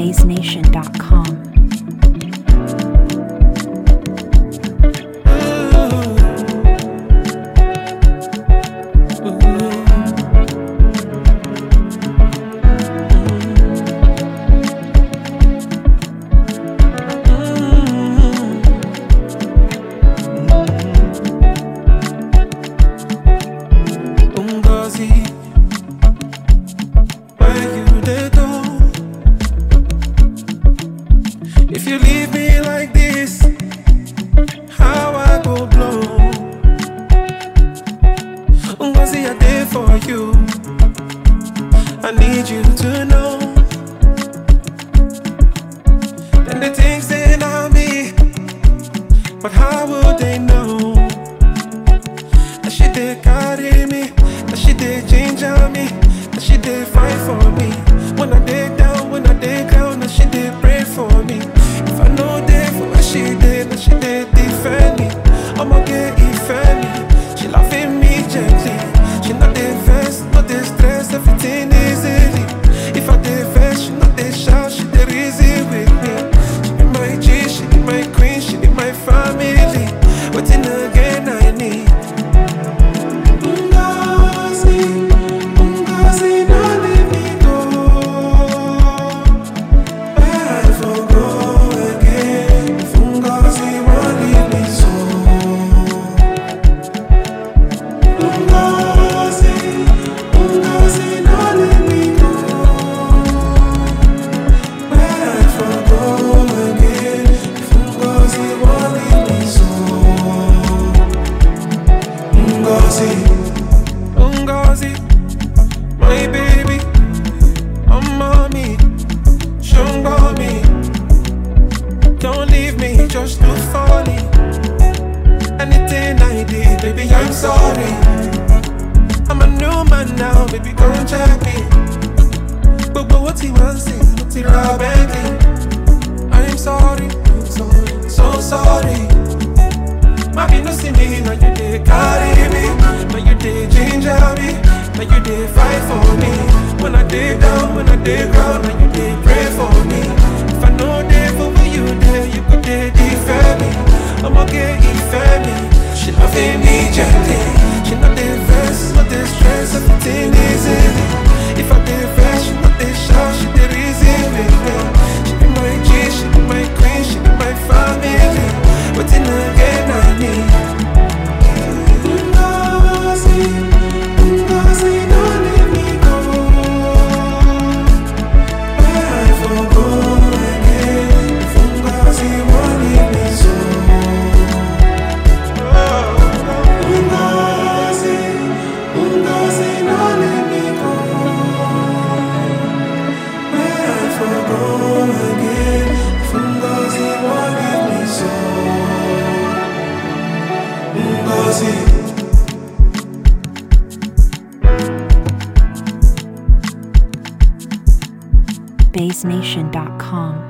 BaseNation.com. If you leave me like this, how I go blow. Ngozi, I did for you. I need you to know. And the things they know me, but how would they know? That she did carry me, that she did ginger me, that she did fight for me. When I did down, when I did down, that she did pray for me. If I know that for what she did, that she did defend me. I'ma get defend me. She loving me gently. She not the vest, not the stress, everything easily. If I did vest, she not the shout, she did easy with me. She be my G, she be my queen, she be my family. Waiting again I need. Ngozi, my baby, mommy, show me. Don't leave me just too funny. Anything I did, baby, I'm sorry. I'm a new man now, baby, come check me. But what he wants is what he begging. I'm sorry, so sorry. Mommy, no see me, now you did carry me. Now you did ginger me, now you did fight for me. When I did down, when I did ground, now you did pray for me. If I know that for where you there, you could did defend me. I'ma get defend me. She loving me gently. She not the vest, not the stress, everything easily. If I did vest, she not the shout, she did easy with me. She be my G, she be my queen, she be my family. Waiting again I need. BaseNation.com.